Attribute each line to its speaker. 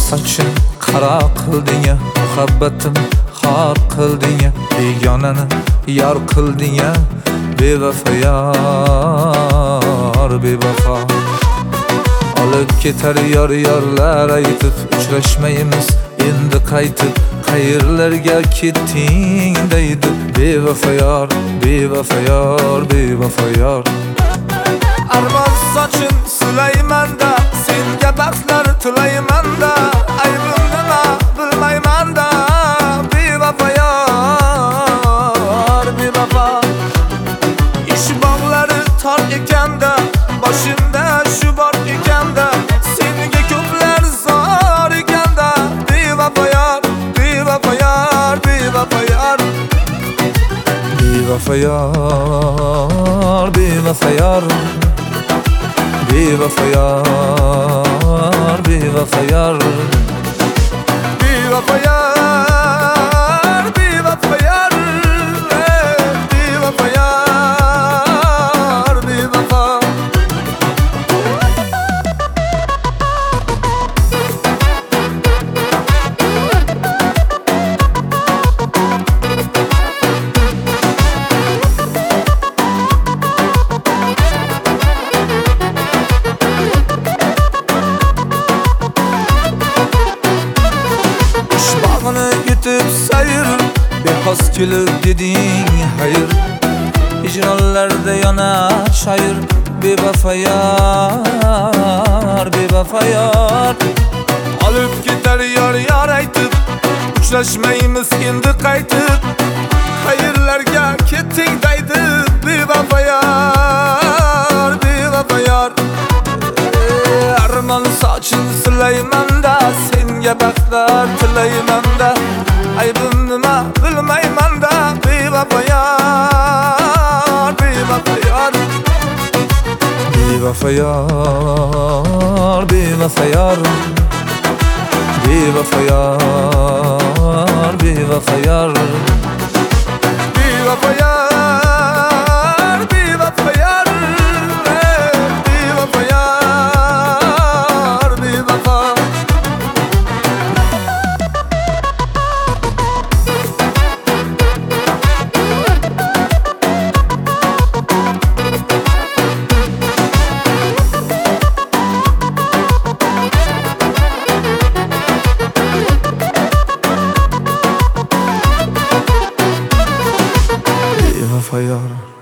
Speaker 1: soching qaro qilding-ya, muhabbatim xor qilding-ya, begonani yor qilding-ya, bevafo yor, bevafo. Olib ketar yor-yorlar aytib, uchrashmaymiz endi qaytib, qayerlarga ketding deydi, bevafo yor, bevafo yor, bevafo yor. Armon sochim sulaymanda, senga baxtlar tilaymanda, aybim nima bilmaymanda, bevafo yor, bevafo. Ish bog'lari tor ekanda, boshimda shu bor ekanda, senga ko'plar zor ekanda, bevafo yor, bevafo yor, bevafo yor. Bevafo yor, bevafo yor, bevafo yor, bevafo yor, bevafo yor, bevafo yor, bevafo yor, bevafo. Yetib sayr, bexos kelib deding hayır, hicronlarda yonar shoir, bevafo yor, bevafo yor. Olib ketar yor-yor aytib, uchrashmaymiz endi qaytib, qayerlarga ketding deydi, bevafo yor, bevafo yor. Armon soching sulaymanda, senga baxtlar tilaymanda, aybim nima bilmaymanda, bevafo yor, bevafo yor, bevafo yor, bevafo yor, bevafo yor, bevafo yor, bevafo yor, bevafo yor, bevafo yor. Bevafo yor.